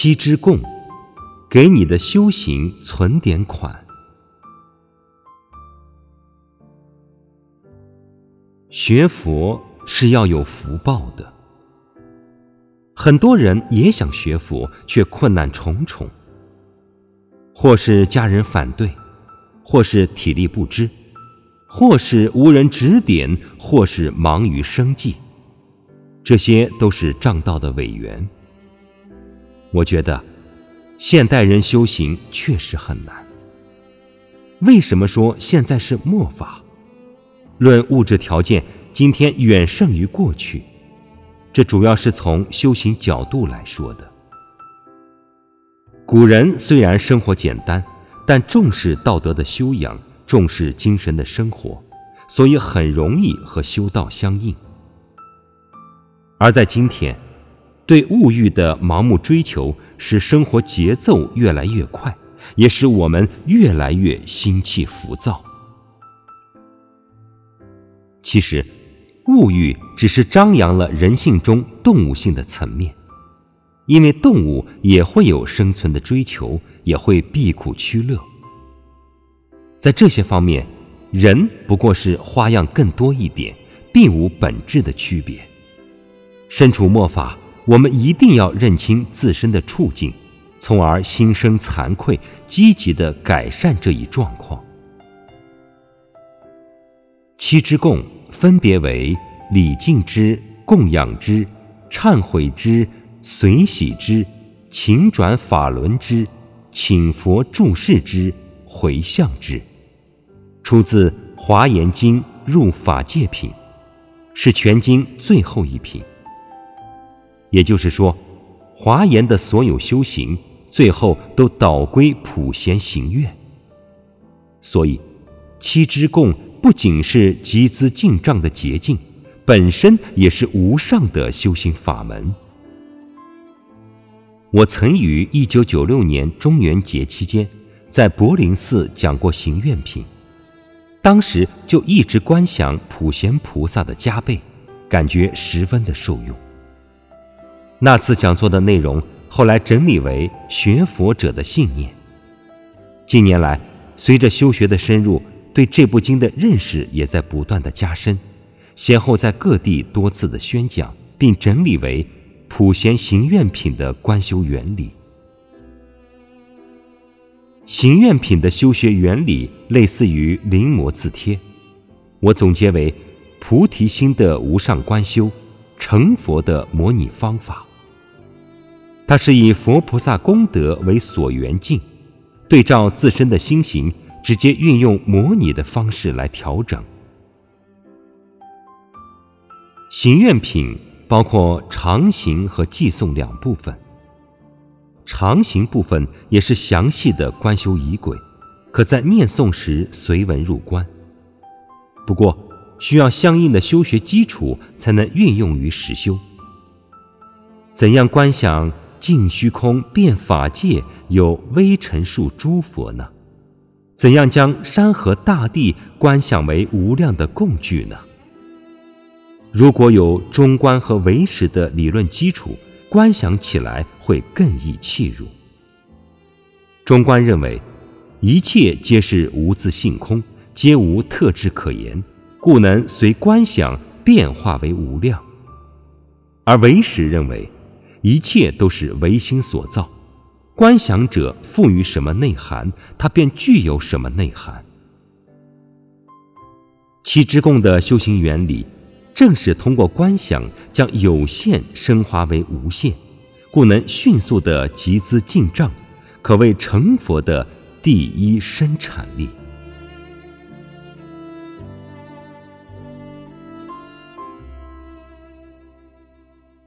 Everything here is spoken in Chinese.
七支供，给你的修行存点款。学佛是要有福报的，很多人也想学佛，却困难重重，或是家人反对，或是体力不支，或是无人指点，或是忙于生计，这些都是障道的违缘。我觉得现代人修行确实很难。为什么说现在是末法？论物质条件，今天远胜于过去，这主要是从修行角度来说的。古人虽然生活简单，但重视道德的修养，重视精神的生活，所以很容易和修道相应。而在今天，对物欲的盲目追求，使生活节奏越来越快，也使我们越来越心气浮躁。其实，物欲只是张扬了人性中动物性的层面，因为动物也会有生存的追求，也会避苦趋乐。在这些方面，人不过是花样更多一点，并无本质的区别。身处末法，我们一定要认清自身的处境，从而心生惭愧，积极地改善这一状况。七支供分别为礼敬之、供养之、忏悔之、随喜之、请转法轮之、请佛注释之、回向之，出自《华严经》入法界品，是全经最后一品。也就是说，华严的所有修行最后都导归普贤行愿。所以七支供不仅是集资进账的捷径，本身也是无上的修行法门。我曾于1996年中元节期间在柏林寺讲过行愿品，当时就一直观想普贤菩萨的加被，感觉十分的受用。那次讲座的内容后来整理为学佛者的信念。近年来，随着修学的深入，对这部经的认识也在不断的加深，先后在各地多次的宣讲，并整理为普贤行愿品的观修原理。行愿品的修学原理类似于临摹字帖，我总结为菩提心的无上观修，成佛的模拟方法。它是以佛菩萨功德为所缘境，对照自身的心行，直接运用模拟的方式来调整。行愿品包括常行和寄诵两部分，常行部分也是详细的观修仪轨，可在念诵时随文入观。不过需要相应的修学基础才能运用于实修。怎样观想净虚空遍法界有微尘数诸佛呢？怎样将山河大地观想为无量的供具呢？如果有中观和唯识的理论基础，观想起来会更易契入。中观认为一切皆是无自性空，皆无特质可言，故能随观想变化为无量。而唯识认为一切都是唯心所造，观想者赋予什么内涵，它便具有什么内涵。七支供的修行原理，正是通过观想将有限升华为无限，故能迅速地集资进账，可谓成佛的第一生产力。